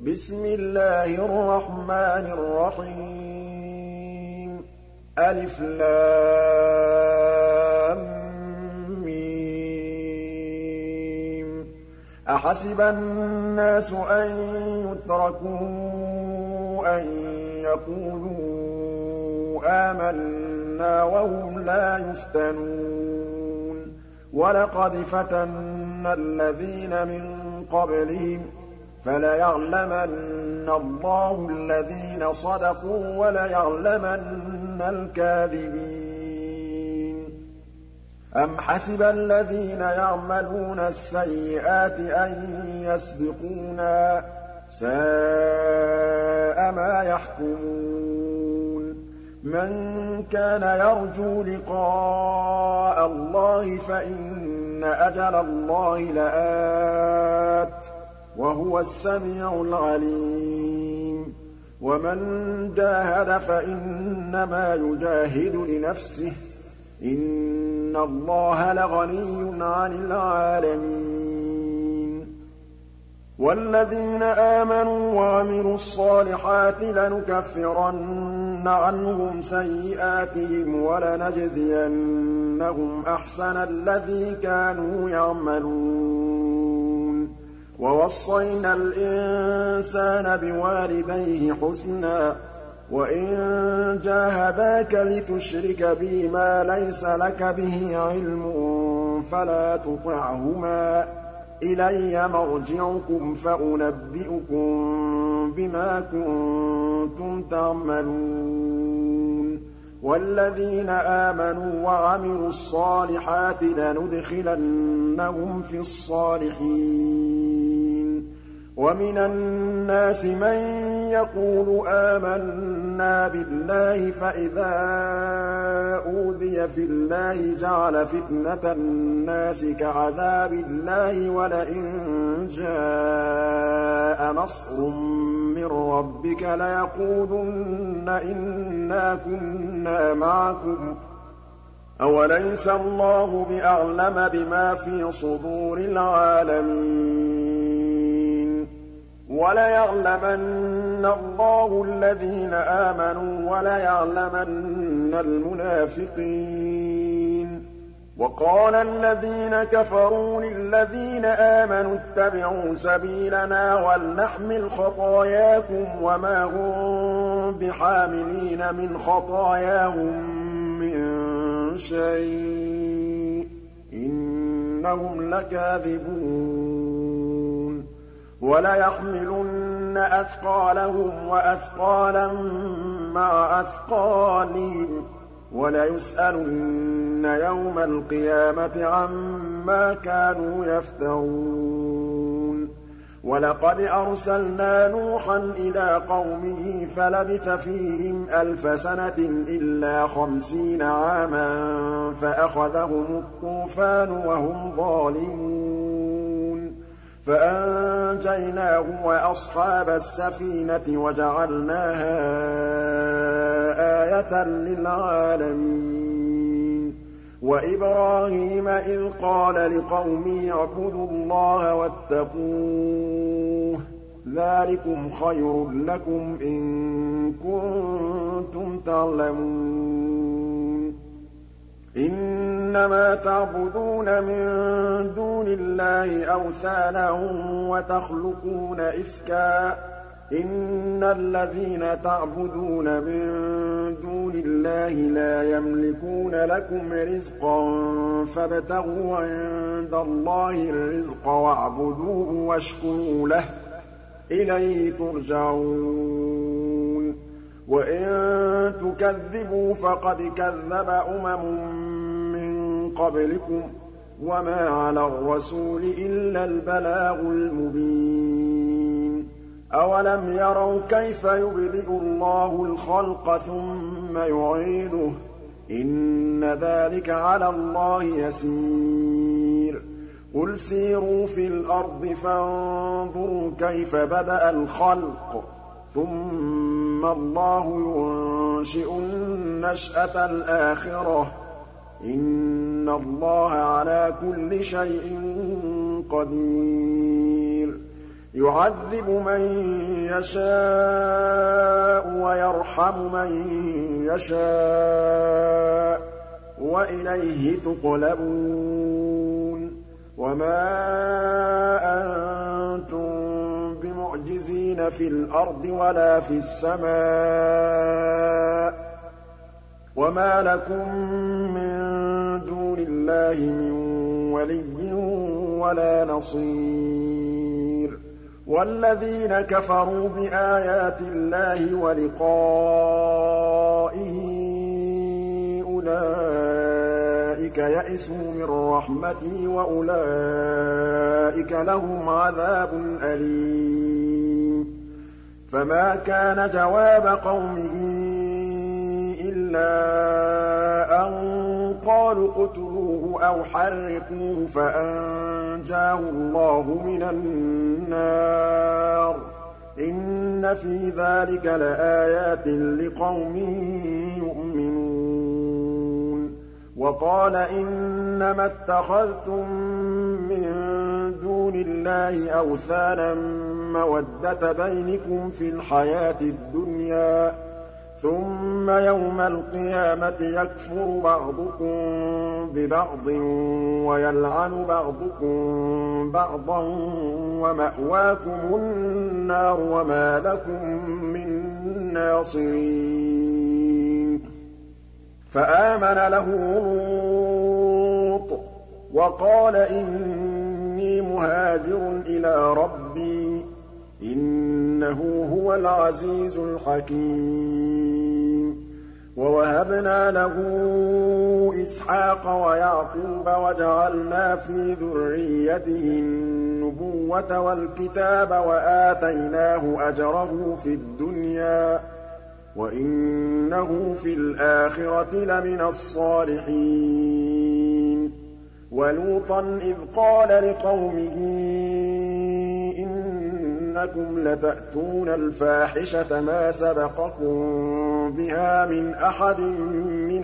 بسم الله الرحمن الرحيم ألف لام ميم أحسب الناس أن يتركوا أن يقولوا آمنا وهم لا يفتنون ولقد فتنا الذين من قبلهم فليعلمن الله الذين صدقوا وليعلمن الكاذبين أم حسب الذين يعملون السيئات أن يسبقونا ساء ما يحكمون من كان يرجو لقاء الله فإن أجل الله لآت وهو السميع العليم ومن جاهد فإنما يجاهد لنفسه إن الله لغني عن العالمين والذين آمنوا وعملوا الصالحات لنكفرن عنهم سيئاتهم ولنجزينهم أحسن الذي كانوا يعملون ووصينا الإنسان بوالديه حسنا وإن جاهداك لتشرك بي ما ليس لك به علم فلا تطعهما إلي مرجعكم فأنبئكم بما كنتم تعملون والذين آمنوا وعملوا الصالحات لندخلنهم في الصالحين ومن الناس من يقول آمنا بالله فإذا أوذي في الله جعل فتنة الناس كعذاب الله ولئن جاء نصر من ربك ليقولن إنا كنا معكم أوليس الله بأعلم بما في صدور العالمين وليعلمن الله الذين آمنوا وليعلمن المنافقين وقال الذين كفروا للذين آمنوا اتبعوا سبيلنا ولنحمل خطاياكم وما هم بحاملين من خطاياهم من شيء إنهم لكاذبون وليحملن أثقالهم وأثقالا مع أثقالهم وليسألن يوم القيامة عما كانوا يفترون ولقد أرسلنا نوحا إلى قومه فلبث فيهم 1000 سنة إلا 50 عاما فأخذهم الطوفان وهم ظالمون فأنجيناه وأصحاب السفينة وجعلناها آية للعالمين وإبراهيم إذ قال لقومه اعبدوا الله واتقوه ذلكم خير لكم إن كنتم تعلمون إنما تعبدون من دون الله أوثانا وتخلقون إفكا إن الذين تعبدون من دون الله لا يملكون لكم رزقا فابتغوا عند الله الرزق واعبدوه واشكروا له إليه ترجعون وإن تكذبوا فقد كذب من قبلكم وما على الرسول إلا البلاغ المبين أولم يروا كيف يبدئ الله الخلق ثم يعيده إن ذلك على الله يسير قل سيروا في الأرض فانظروا كيف بدأ الخلق ثم الله ينشئ النشأة الآخرة إن الله على كل شيء قدير يُعَذِّبُ مَن يَشَاءُ وَيَرْحَمُ مَن يَشَاءُ ۖ وَإِلَيْهِ تُقْلَبُونَ وَمَا أَنتُم بِمُعْجِزِينَ فِي الْأَرْضِ وَلَا فِي السَّمَاءِ ۖ وَمَا لَكُم مِّن دُونِ اللَّهِ مِن وَلِيٍّ وَلَا نَصِيرٍ وَالَّذِينَ كَفَرُوا بِآيَاتِ اللَّهِ وَلِقَائِهِ أُولَٰئِكَ يَئِسُوا مِن رَّحْمَتِي وَأُولَٰئِكَ لَهُمْ عَذَابٌ أَلِيمٌ فَمَا كَانَ جَوَابَ قَوْمِهِ إِلَّا أَن قَالُوا اقْتُلُوهُ أَوْ حَرِّقُوهُ فَأَنجَاهُ اللَّهُ مِنَ النَّارِ ۚ إِنَّ فِي ذَٰلِكَ لَآيَاتٍ لِّقَوْمٍ يُؤْمِنُونَ وَقَالَ إِنَّمَا اتَّخَذْتُم مِّن دُونِ اللَّهِ أَوْثَانًا مَّوَدَّةَ بَيْنِكُمْ فِي الْحَيَاةِ الدُّنْيَا ۖ ثُمَّ يَوْمَ الْقِيَامَةِ يَكْفُرُ بَعْضُكُم بِبَعْضٍ وَيَلْعَنُ بَعْضُكُم بَعْضًا وَمَأْوَاكُمُ النَّارُ وَمَا لَكُم مِّن نَّاصِرِينَ فَآمَنَ لَهُ لُوطٌ وَقَالَ إِنِّي مُهَاجِرٌ إِلَىٰ رَبِّي إِنَّهُ هُوَ الْعَزِيزُ الْحَكِيمُ وَوَهَبْنَا لَهُ إِسْحَاقَ وَيَعْقُوبَ وَجَعَلْنَا فِي ذُرِّيَّتِهِ النُّبُوَّةَ وَالْكِتَابَ وَآتَيْنَاهُ أَجْرَهُ فِي الدُّنْيَا ۖ وَإِنَّهُ فِي الْآخِرَةِ لَمِنَ الصَّالِحِينَ وَلُوطًا إِذْ قَالَ لِقَوْمِهِ إِنَّكُمْ لَتَأْتُونَ الْفَاحِشَةَ مَا سَبَقَكُم بِهَا مِنْ أَحَدٍ مِّنَ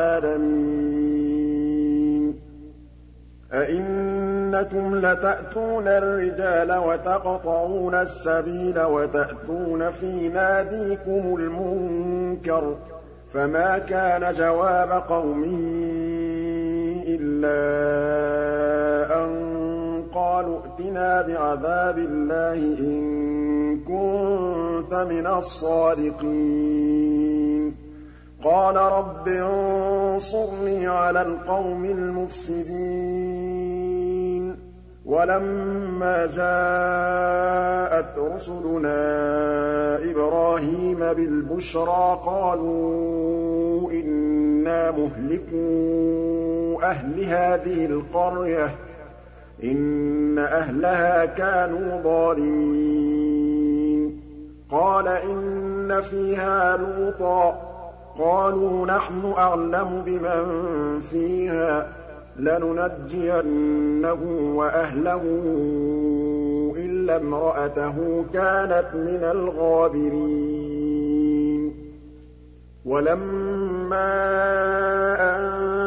الْعَالَمِينَ أَئِنَّكُمْ لَتَأْتُونَ الرِّجَالَ وَتَقْطَعُونَ السَّبِيلَ وَتَأْتُونَ فِي نَادِيكُمُ الْمُنكَرَ ۖ فَمَا كَانَ جَوَابَ قَوْمِهِ إِلَّا أَن قَالُوا ائْتِنَا بِعَذَابِ اللَّهِ إِن كُنتَ مِنَ الصَّادِقِينَ قَالَ رَبِّ انصُرْنِي عَلَى الْقَوْمِ الْمُفْسِدِينَ وَلَمَّا جَاءَتْ رُسُلُنَا إِبْرَاهِيمَ بِالْبُشْرَىٰ قَالُوا إِنَّا مُهْلِكُو أَهْلِ هَٰذِهِ الْقَرْيَةِ ۖ إِنَّ أَهْلَهَا كَانُوا ظَالِمِينَ قَالَ إِنَّ فِيهَا لُوطًا ۚ قَالُوا نَحْنُ أَعْلَمُ بِمَن فِيهَا ۖ لَنُنَجِّيَنَّهُ وَأَهْلَهُ إِلَّا امْرَأَتَهُ كَانَتْ مِنَ الْغَابِرِينَ وَلَمَّا أَن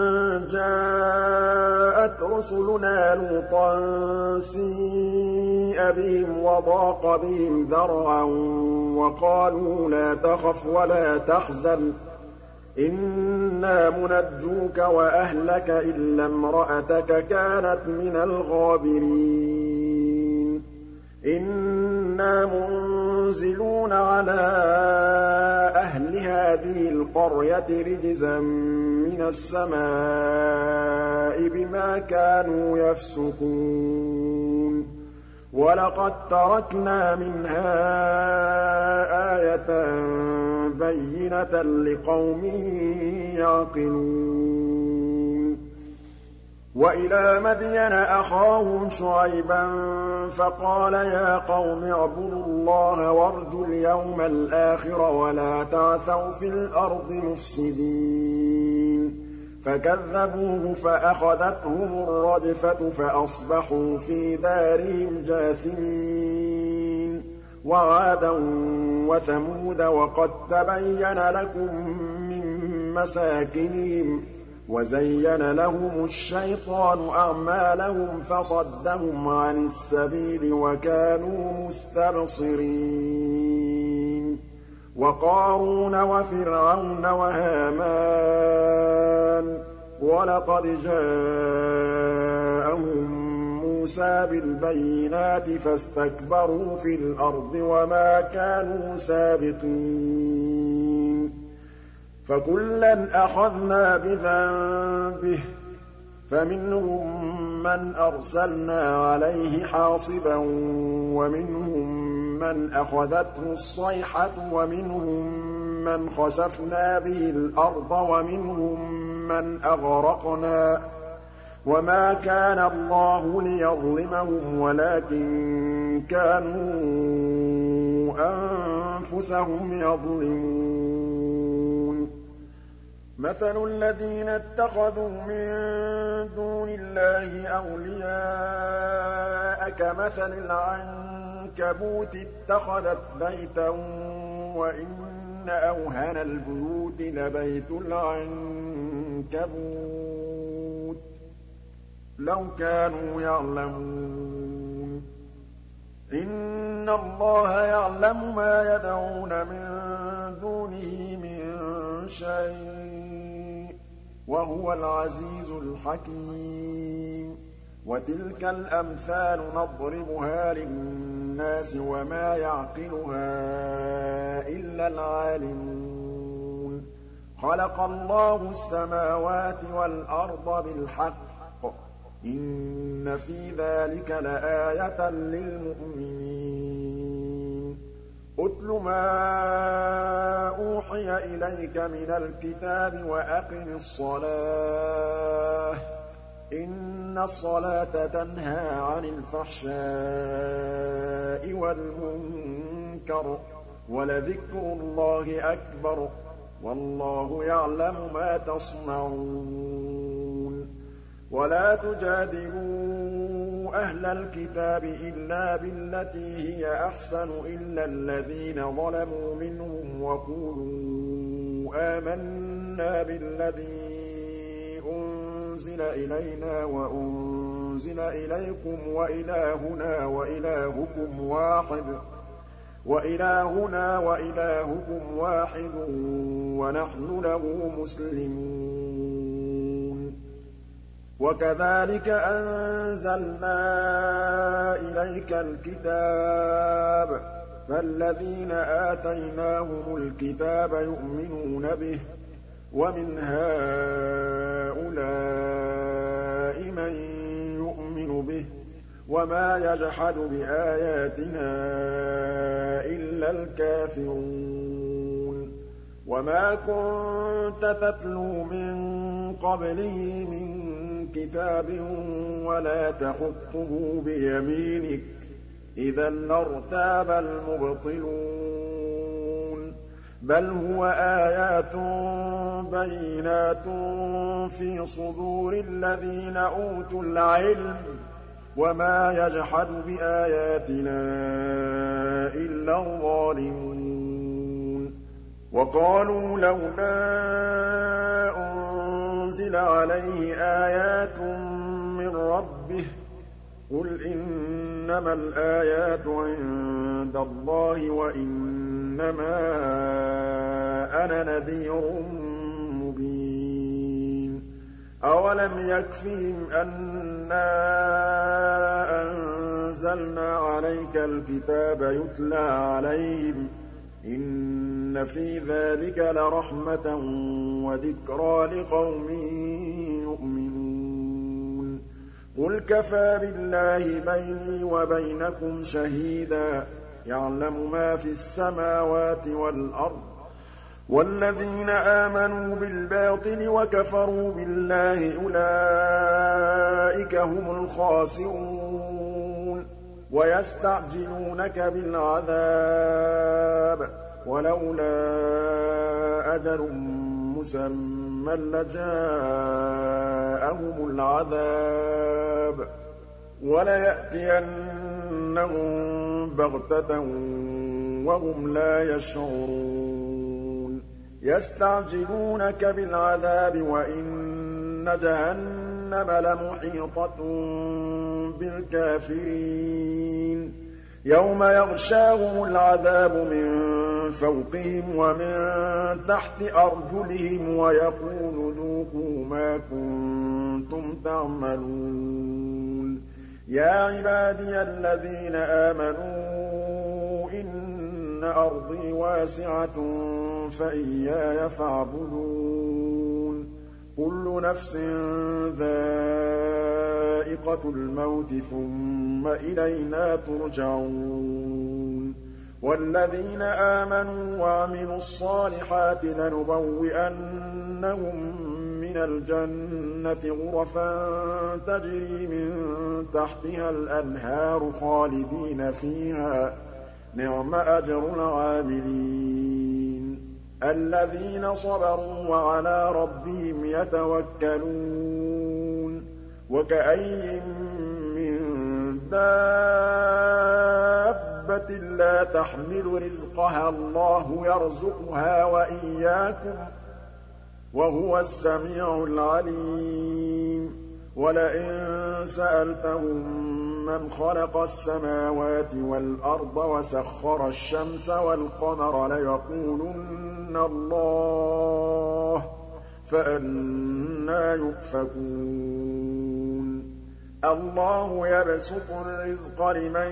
جَاءَتْ رُسُلُنَا لُوطًا سِيءَ بِهِمْ وَضَاقَ بِهِمْ ذَرْعًا وَقَالُوا لَا تَخَفْ وَلَا تَحْزَنْ إِنَّا مُنَجُّوكَ وَأَهْلَكَ إِلَّا امْرَأَتَكَ كَانَتْ مِنَ الْغَابِرِينَ إِنَّا مُنزِلُونَ عَلَىٰ أَهْلِ هَٰذِهِ الْقَرْيَةِ رِجْزًا مِّنَ السَّمَاءِ بِمَا كَانُوا يَفْسُقُونَ وَلَقَد تَّرَكْنَا مِنْهَا آيَةً بَيِّنَةً لِّقَوْمٍ يَعْقِلُونَ وَإِلَىٰ مَدْيَنَ أَخَاهُمْ شُعَيْبًا فَقَالَ يَا قَوْمِ اعْبُدُوا اللَّهَ وَارْجُوا الْيَوْمَ الْآخِرَ وَلَا تَعْثَوْا فِي الْأَرْضِ مُفْسِدِينَ فَكَذَّبُوهُ فَأَخَذَتْهُمُ الرَّجْفَةُ فَأَصْبَحُوا فِي دَارِهِمْ جَاثِمِينَ وَعَادًا وَثَمُودَ وَقَد تَّبَيَّنَ لَكُم مِّن مَّسَاكِنِهِمْ وَزَيَّنَ لَهُمُ الشَّيْطَانُ أَعْمَالَهُمْ فَصَدَّهُمْ عَنِ السَّبِيلِ وَكَانُوا مُسْتَبْصِرِينَ وَقَارُونَ وَفِرْعَوْنَ وَهَامَانَ وَلَقَدْ جَاءَهُم مُوسَىٰ بِالْبَيِّنَاتِ فَاسْتَكْبَرُوا فِي الْأَرْضِ وَمَا كَانُوا سَابِقِينَ فَكُلًّا أَخَذْنَا بِذَنبِهِ فَمِنْهُم مَّنْ أَرْسَلْنَا عَلَيْهِ حَاصِبًا وَمِنْهُم مَّنْ أَخَذَتْهُ الصَّيْحَةُ وَمِنْهُم مَّنْ خَسَفْنَا بِهِ الْأَرْضَ وَمِنْهُم مَّنْ أَغْرَقْنَا ۚ وَمَا كَانَ اللَّهُ لِيَظْلِمَهُمْ وَلَٰكِن كَانُوا أَنفُسَهُمْ يَظْلِمُونَ مَثَلُ الَّذِينَ اتَّخَذُوا مِن دُونِ اللَّهِ أَوْلِيَاءَ كَمَثَلِ الْعَنكَبُوتِ اتَّخَذَتْ بَيْتًا وَإِنَّ أَوْهَنَ الْبُيُوتِ لَبَيْتُ الْعَنكَبُوتِ لَوْ كَانُوا يَعْلَمُونَ إِنَّ اللَّهَ يَعْلَمُ مَا يَدْعُونَ مِن دُونِهِ مِن شَيْءٍ وَهُوَ الْعَزِيزُ الْحَكِيمُ وَتِلْكَ الْأَمْثَالُ نَضْرِبُهَا لِلنَّاسِ وَمَا يَعْقِلُهَا إِلَّا الْعَالِمُونَ خَلَقَ اللَّهُ السَّمَاوَاتِ وَالْأَرْضَ بِالْحَقِّ إِنَّ فِي ذَٰلِكَ لَآيَةً لِّلْمُؤْمِنِينَ اتْلُ مَا أُوحِيَ إِلَيْكَ مِنَ الْكِتَابِ وَأَقِمِ الصَّلَاةَ ۖ إِنَّ الصَّلَاةَ تَنْهَىٰ عَنِ الْفَحْشَاءِ وَالْمُنكَرِ ۚ وَلَذِكْرُ اللَّهِ أَكْبَرُ ۗ وَاللَّهُ يَعْلَمُ مَا تَصْنَعُونَ وَلَا تُجَادِلُوا أَهْلَ الْكِتَابِ إِلَّا بِالَّتِي هِيَ أَحْسَنُ إِلَّا الَّذِينَ ظَلَمُوا مِنْهُمْ وَقُولُوا آمَنَّا بِالَّذِي أُنزِلَ إِلَيْنَا وَأُنزِلَ إِلَيْكُمْ وَإِلَٰهُنَا وَإِلَٰهُكُمْ وَاحِدٌ وَنَحْنُ لَهُ مُسْلِمُونَ وَكَذَٰلِكَ أَنزَلْنَا إِلَيْكَ الْكِتَابَ فَالَّذِينَ آتَيْنَاهُمُ الْكِتَابَ يُؤْمِنُونَ بِهِ وَمِنْ هَٰؤُلَاءِ مَن يُؤْمِنُ بِهِ وَمَا يَجْحَدُ بِآيَاتِنَا إِلَّا الْكَافِرُونَ وَمَا كُنتَ تَتْلُو مِن قَبْلِهِ مِن كِتَابٍ وَلَا تَخُطُّهُ بِيَمِينِكَ ۖ إِذًا لَّارْتَابَ الْمُبْطِلُونَ بَلْ هُوَ آيَاتٌ بَيِّنَاتٌ فِي صُدُورِ الَّذِينَ أُوتُوا الْعِلْمَ ۚ وَمَا يَجْحَدُ بِآيَاتِنَا إِلَّا الظَّالِمُونَ وَقَالُوا لَوْلَا أُنزِلَ عَلَيْهِ آيَاتٌ مِّن رَّبِّهِ ۖ قُلْ إِنَّمَا الْآيَاتُ عِندَ اللَّهِ وَإِنَّمَا أَنَا نَذِيرٌ مُّبِينٌ أَوَلَمْ يَكْفِهِمْ أَنَّا أَنزَلْنَا عَلَيْكَ الْكِتَابَ يُتْلَىٰ عَلَيْهِمْ ۚ إِنَّ فِي ذَٰلِكَ لَرَحْمَةً وَذِكْرَىٰ لِقَوْمٍ يُؤْمِنُونَ قُلْ كَفَىٰ بِاللَّهِ بَيْنِي وَبَيْنَكُمْ شَهِيدًا يَعْلَمُ مَا فِي السَّمَاوَاتِ وَالْأَرْضِ ۗ وَالَّذِينَ آمَنُوا بِالْبَاطِلِ وَكَفَرُوا بِاللَّهِ أُولَٰئِكَ هُمُ الْخَاسِرُونَ وَيَسْتَعْجِلُونَكَ بِالْعَذَابِ ۚ وَلَوْلَا أَجَلٌ مُّسَمًّى لَّجَاءَهُمُ الْعَذَابُ ۚ وَلَيَأْتِيَنَّهُم بَغْتَةً وَهُمْ لَا يَشْعُرُونَ يَسْتَعْجِلُونَكَ بِالْعَذَابِ وَإِنَّ جَهَنَّمَ لَمُحِيطَةٌ بِالْكَافِرِينَ يَوْمَ يَغْشَاهُمُ الْعَذَابُ مِن فَوْقِهِمْ وَمِن تَحْتِ أَرْجُلِهِمْ وَيَقُولُ ذُوقُوا مَا كُنتُمْ تَعْمَلُونَ يَا عِبَادِيَ الَّذِينَ آمَنُوا إِنَّ أَرْضِي وَاسِعَةٌ فَإِيَّايَ فَاعْبُدُونِ كُلُّ نَفْسٍ ذَائِقَةُ الْمَوْتِ ثُمَّ إِلَيْنَا تُرْجَعُونَ وَالَّذِينَ آمَنُوا وَعَمِلُوا الصَّالِحَاتِ لَنُبَوِّئَنَّهُم مِّنَ الْجَنَّةِ غُرَفًا تَجْرِي مِن تَحْتِهَا الْأَنْهَارُ خَالِدِينَ فِيهَا ۚ نِعْمَ أَجْرُ الْعَامِلِينَ الَّذِينَ صَبَرُوا وَعَلَىٰ رَبِّهِمْ يَتَوَكَّلُونَ وَكَأَيِّن مِّن دَابَّةٍ لَّا تَحْمِلُ رِزْقَهَا اللَّهُ يَرْزُقُهَا وَإِيَّاكُمْ ۚ وَهُوَ السَّمِيعُ الْعَلِيمُ وَلَئِن سَأَلْتَهُم مَّنْ خَلَقَ السَّمَاوَاتِ وَالْأَرْضَ وَسَخَّرَ الشَّمْسَ وَالْقَمَرَ لَيَقُولُنَّ اللَّهُ ۖ فَأَنَّىٰ يُؤْفَكُونَ اللَّهُ يَبْسُطُ الرِّزْقَ لِمَن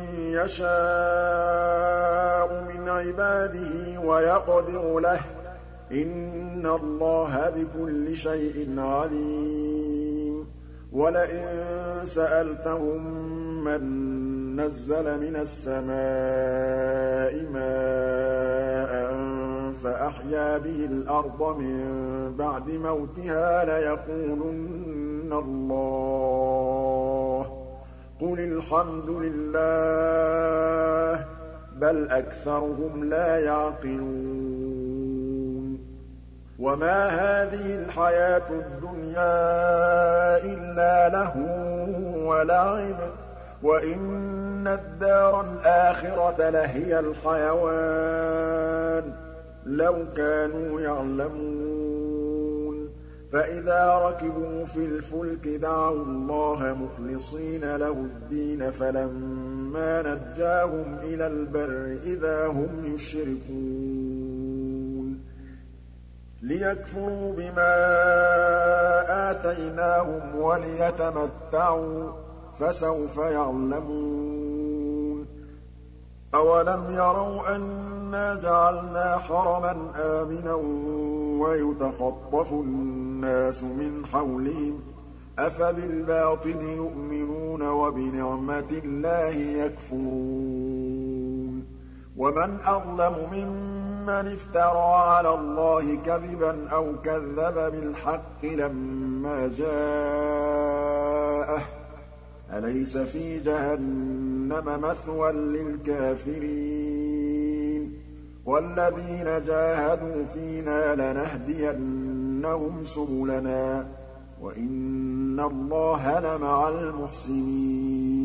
يَشَاءُ مِنْ عِبَادِهِ وَيَقْدِرُ لَهُ ۚ إِنَّ اللَّهَ بِكُلِّ شَيْءٍ عَلِيمٌ وَلَئِن سَأَلْتَهُم مَّن نَّزَّلَ مِنَ السَّمَاءِ مَاءً فَأَحْيَا بِهِ الْأَرْضَ مِن بَعْدِ مَوْتِهَا لَيَقُولُنَّ اللَّهُ ۚ قُلِ الْحَمْدُ لِلَّهِ ۚ بَلْ أَكْثَرُهُمْ لَا يَعْقِلُونَ وَمَا هَٰذِهِ الْحَيَاةُ الدُّنْيَا إِلَّا لَهْوٌ وَلَعِبٌ ۚ وَإِنَّ الدَّارَ الْآخِرَةَ لَهِيَ الْحَيَوَانُ ۚ لَوْ كَانُوا يَعْلَمُونَ فَإِذَا رَكِبُوا فِي الْفُلْكِ دَعَوُا اللَّهَ مُخْلِصِينَ لَهُ الدِّينَ فَلَمَّا نَجَّاهُمْ إِلَى الْبَرِّ إِذَا هُمْ يُشْرِكُونَ لِيَكْفُرُوا بِمَا آتَيْنَاهُمْ وَلِيَتَمَتَّعُوا ۖ فَسَوْفَ يَعْلَمُونَ أَوَلَمْ يَرَوْا أَنَّا جَعَلْنَا حَرَمًا آمِنًا وَيُتَخَطَّفُ النَّاسُ مِنْ حَوْلِهِمْ ۚ أَفَبِالْبَاطِلِ يُؤْمِنُونَ وَبِنِعْمَةِ اللَّهِ يَكْفُرُونَ وَمَنْ أَظْلَمُ مِمَّنِ افْتَرَىٰ عَلَى اللَّهِ كَذِبًا أَوْ كَذَّبَ بِالْحَقِّ لَمَّا جَاءَهُ ۚ أَلَيْسَ فِي جَهَنَّمَ مَثْوًى لِّلْكَافِرِينَ وَالَّذِينَ جَاهَدُوا فِينَا لَنَهْدِيَنَّهُمْ سُبُلَنَا ۚ وَإِنَّ اللَّهَ لَمَعَ الْمُحْسِنِينَ